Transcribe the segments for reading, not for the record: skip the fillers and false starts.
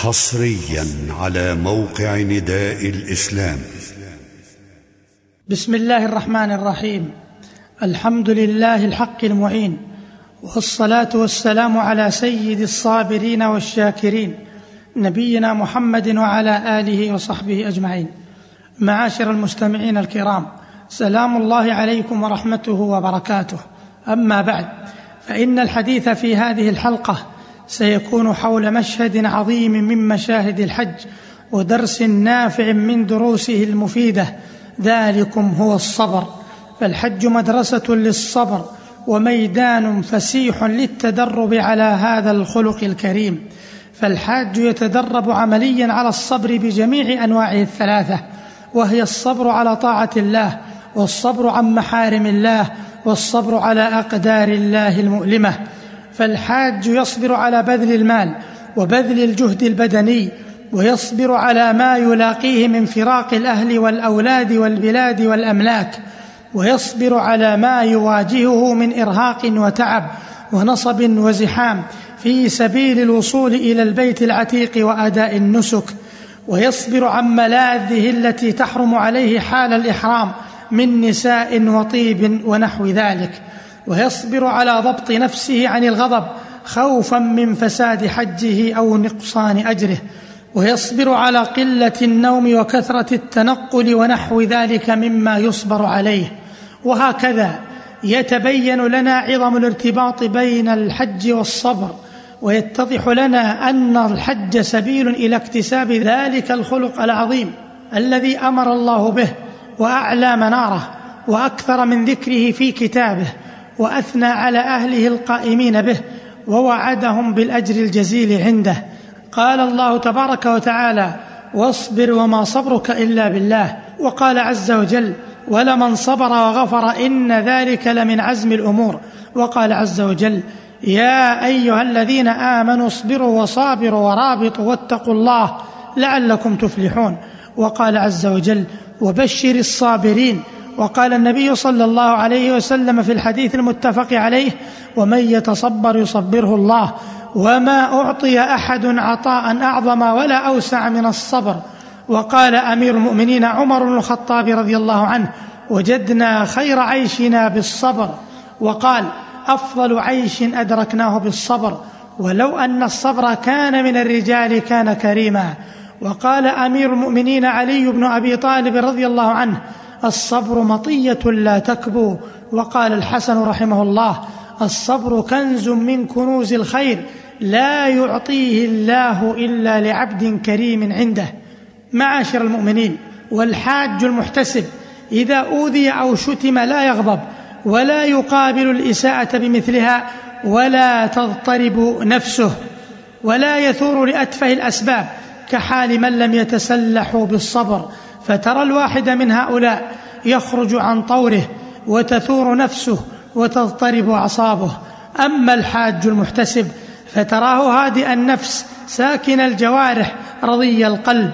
حصريا على موقع نداء الإسلام. بسم الله الرحمن الرحيم. الحمد لله الحق المعين، والصلاة والسلام على سيد الصابرين والشاكرين نبينا محمد وعلى آله وصحبه أجمعين. معاشر المستمعين الكرام، سلام الله عليكم ورحمته وبركاته. أما بعد، فإن الحديث في هذه الحلقة سيكون حول مشهد عظيم من مشاهد الحج ودرس نافع من دروسه المفيدة، ذلكم هو الصبر. فالحج مدرسة للصبر وميدان فسيح للتدرب على هذا الخلق الكريم. فالحاج يتدرب عمليا على الصبر بجميع أنواعه الثلاثة، وهي الصبر على طاعة الله، والصبر عن محارم الله، والصبر على أقدار الله المؤلمة. فالحاج يصبر على بذل المال وبذل الجهد البدني، ويصبر على ما يلاقيه من فراق الأهل والأولاد والبلاد والأملاك، ويصبر على ما يواجهه من إرهاق وتعب ونصب وزحام في سبيل الوصول إلى البيت العتيق وأداء النسك، ويصبر عن ملاذه التي تحرم عليه حال الإحرام من نساء وطيب ونحو ذلك، ويصبر على ضبط نفسه عن الغضب خوفا من فساد حجه أو نقصان أجره، ويصبر على قلة النوم وكثرة التنقل ونحو ذلك مما يصبر عليه. وهكذا يتبين لنا عظم الارتباط بين الحج والصبر، ويتضح لنا أن الحج سبيل إلى اكتساب ذلك الخلق العظيم الذي أمر الله به وأعلى مناره وأكثر من ذكره في كتابه، وأثنى على أهله القائمين به ووعدهم بالأجر الجزيل عنده. قال الله تبارك وتعالى: واصبر وما صبرك إلا بالله. وقال عز وجل: ولمن صبر وغفر إن ذلك لمن عزم الأمور. وقال عز وجل: يا أيها الذين آمنوا اصبروا وصابروا ورابطوا واتقوا الله لعلكم تفلحون. وقال عز وجل: وبشر الصابرين. وقال النبي صلى الله عليه وسلم في الحديث المتفق عليه: ومن يتصبر يصبره الله. وما أعطي أحد عطاء أعظم ولا أوسع من الصبر. وقال أمير المؤمنين عمر بن الخطاب رضي الله عنه: وجدنا خير عيشنا بالصبر. وقال: أفضل عيش أدركناه بالصبر، ولو أن الصبر كان من الرجال كان كريما. وقال أمير المؤمنين علي بن أبي طالب رضي الله عنه: الصبر مطية لا تكبو. وقال الحسن رحمه الله: الصبر كنز من كنوز الخير لا يعطيه الله إلا لعبد كريم عنده. معاشر المؤمنين، والحاج المحتسب إذا أوذي أو شتم لا يغضب ولا يقابل الإساءة بمثلها، ولا تضطرب نفسه، ولا يثور لأتفه الأسباب كحال من لم يتسلحوا بالصبر، فترى الواحد من هؤلاء يخرج عن طوره وتثور نفسه وتضطرب أعصابه. أما الحاج المحتسب فتراه هادئ النفس ساكن الجوارح رضي القلب.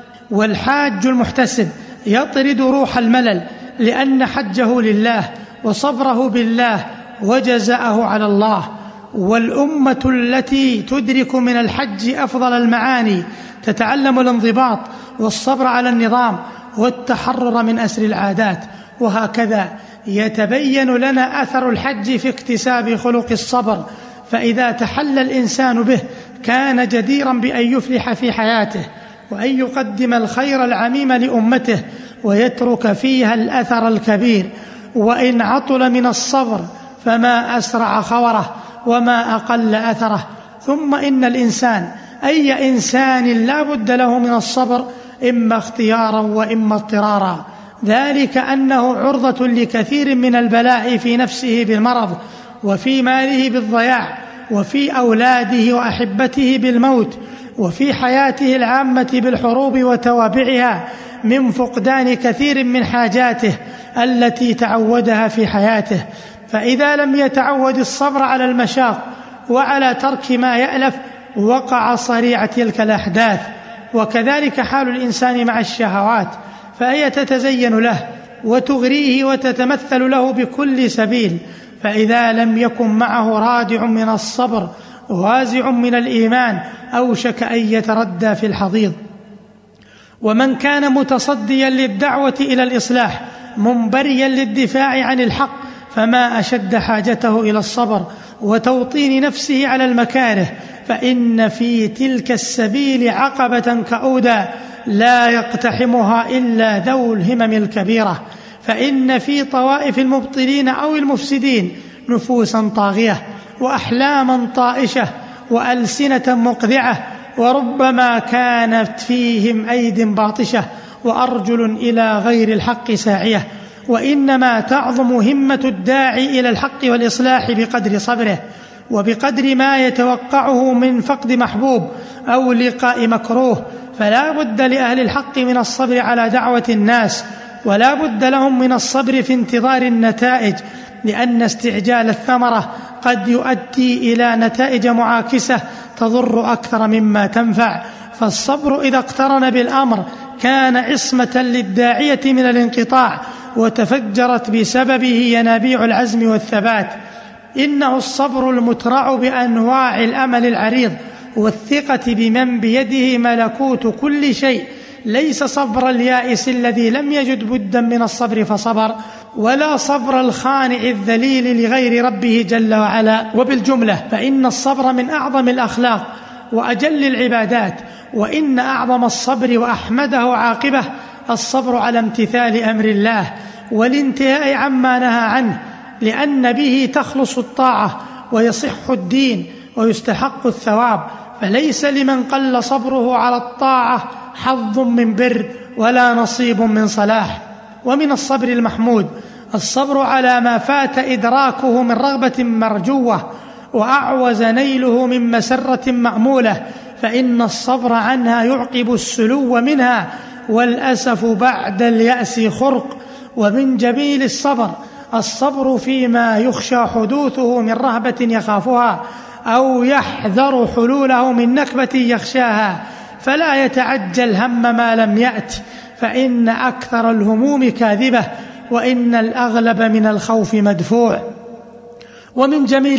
والحاج المحتسب يطرد روح الملل، لأن حجه لله وصبره بالله وجزاءه على الله. والأمة التي تدرك من الحج أفضل المعاني تتعلم الانضباط والصبر على النظام والتحرر من أسر العادات. وهكذا يتبين لنا أثر الحج في اكتساب خلق الصبر، فإذا تحلى الإنسان به كان جديرا بأن يفلح في حياته، وأن يقدم الخير العميم لأمته ويترك فيها الأثر الكبير. وإن عطل من الصبر فما أسرع خوره وما أقل أثره. ثم إن الإنسان أي إنسان لا بد له من الصبر، إما اختيارا وإما اضطرارا، ذلك أنه عرضة لكثير من البلاء في نفسه بالمرض، وفي ماله بالضياع، وفي أولاده وأحبته بالموت، وفي حياته العامة بالحروب وتوابعها، من فقدان كثير من حاجاته التي تعودها في حياته. فإذا لم يتعود الصبر على المشاق وعلى ترك ما يألف وقع صريع تلك الأحداث. وكذلك حال الإنسان مع الشهوات، فهي تتزين له وتغريه وتتمثل له بكل سبيل، فإذا لم يكن معه رادع من الصبر وازع من الإيمان أوشك أن يتردى في الحضيض. ومن كان متصديا للدعوة إلى الإصلاح منبريا للدفاع عن الحق فما أشد حاجته إلى الصبر وتوطين نفسه على المكاره، فإن في تلك السبيل عقبة كؤودا لا يقتحمها إلا ذو الهمم الكبيرة، فإن في طوائف المبطلين أو المفسدين نفوسا طاغية وأحلاما طائشة وألسنة مقذعة، وربما كانت فيهم أيد باطشة وأرجل إلى غير الحق ساعية. وإنما تعظم همة الداعي إلى الحق والإصلاح بقدر صبره وبقدر ما يتوقعه من فقد محبوب أو لقاء مكروه، فلا بد لأهل الحق من الصبر على دعوة الناس، ولا بد لهم من الصبر في انتظار النتائج، لأن استعجال الثمرة قد يؤدي إلى نتائج معاكسة تضر أكثر مما تنفع. فالصبر إذا اقترن بالأمر كان عصمة للداعية من الانقطاع، وتفجرت بسببه ينابيع العزم والثبات. إنه الصبر المترع بأنواع الأمل العريض والثقة بمن بيده ملكوت كل شيء، ليس صبر اليائس الذي لم يجد بدا من الصبر فصبر، ولا صبر الخانع الذليل لغير ربه جل وعلا. وبالجملة فإن الصبر من أعظم الأخلاق وأجل العبادات، وإن أعظم الصبر وأحمده عاقبة الصبر على امتثال أمر الله والانتهاء عما نهى عنه، لأن به تخلص الطاعة ويصح الدين ويستحق الثواب، فليس لمن قل صبره على الطاعة حظ من بر ولا نصيب من صلاح. ومن الصبر المحمود الصبر على ما فات إدراكه من رغبة مرجوة وأعوز نيله من مسرة مأمولة، فإن الصبر عنها يعقب السلو منها، والأسف بعد اليأس خرق. ومن جميل الصبر فيما يخشى حدوثه من رهبة يخافها أو يحذر حلوله من نكبة يخشاها، فلا يتعجل هم ما لم يأت، فإن أكثر الهموم كاذبة وإن الأغلب من الخوف مدفوع. ومن جميل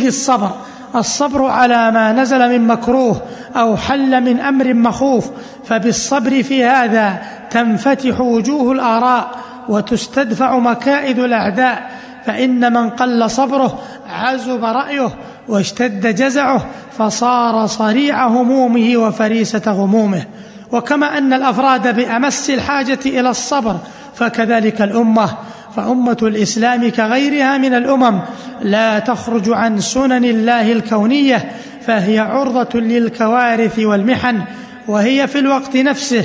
الصبر على ما نزل من مكروه أو حل من أمر مخوف، فبالصبر في هذا تنفتح وجوه الآراء وتستدفع مكائد الأعداء، فإن من قل صبره عزب رأيه واشتد جزعه فصار صريع همومه وفريسة غمومه. وكما أن الأفراد بأمس الحاجة إلى الصبر فكذلك الأمة، فأمة الإسلام كغيرها من الأمم لا تخرج عن سنن الله الكونية، فهي عرضة للكوارث والمحن، وهي في الوقت نفسه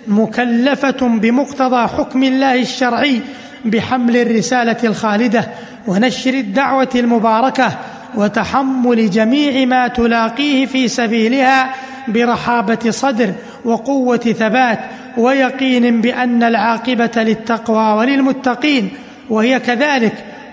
مكلفة بمقتضى حكم الله الشرعي بحمل الرسالة الخالدة ونشر الدعوة المباركة وتحمل جميع ما تلاقيه في سبيلها برحابة صدر وقوة ثبات ويقين بأن العاقبة للتقوى وللمتقين. وهي كذلك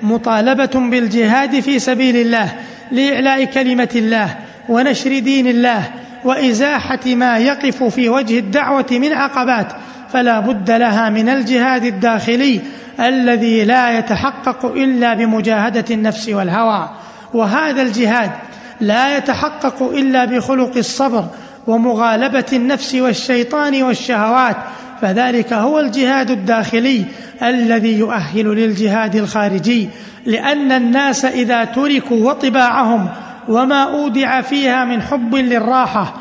مطالبة بالجهاد في سبيل الله لإعلاء كلمة الله ونشر دين الله وإزاحة ما يقف في وجه الدعوة من عقبات، فلا بد لها من الجهاد الداخلي الذي لا يتحقق إلا بمجاهدة النفس والهوى، وهذا الجهاد لا يتحقق إلا بخلق الصبر ومغالبة النفس والشيطان والشهوات، فذلك هو الجهاد الداخلي الذي يؤهل للجهاد الخارجي. لأن الناس إذا تركوا وطباعهم وما أودع فيها من حب للراحة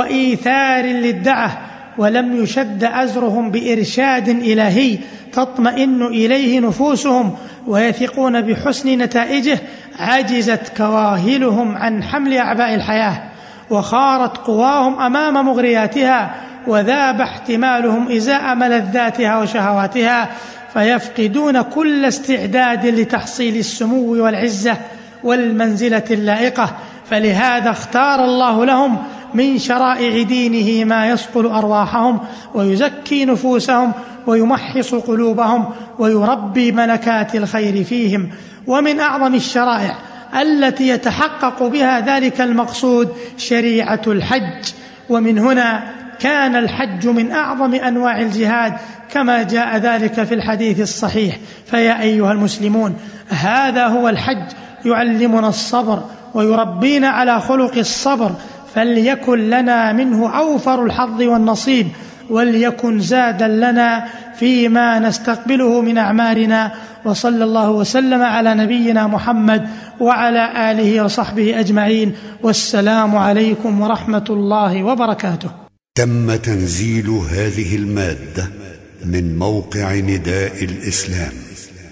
وإيثار للدعة ولم يشد أزرهم بإرشاد إلهي تطمئن إليه نفوسهم ويثقون بحسن نتائجه، عجزت كواهلهم عن حمل أعباء الحياة وخارت قواهم أمام مغرياتها، وذاب احتمالهم إزاء ملذاتها وشهواتها، فيفقدون كل استعداد لتحصيل السمو والعزة والمنزلة اللائقة. فلهذا اختار الله لهم من شرائع دينه ما يصقل أرواحهم ويزكي نفوسهم ويمحص قلوبهم ويربي ملكات الخير فيهم. ومن أعظم الشرائع التي يتحقق بها ذلك المقصود شريعة الحج، ومن هنا كان الحج من أعظم أنواع الجهاد كما جاء ذلك في الحديث الصحيح. فيا أيها المسلمون، هذا هو الحج، يعلمنا الصبر ويربينا على خلق الصبر، فليكن لنا منه أوفر الحظ والنصيب، وليكن زادا لنا فيما نستقبله من أعمارنا. وصلى الله وسلم على نبينا محمد وعلى آله وصحبه أجمعين، والسلام عليكم ورحمة الله وبركاته. تم تنزيل هذه المادة من موقع نداء الإسلام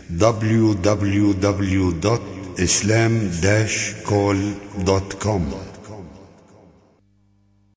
www.islam-call.com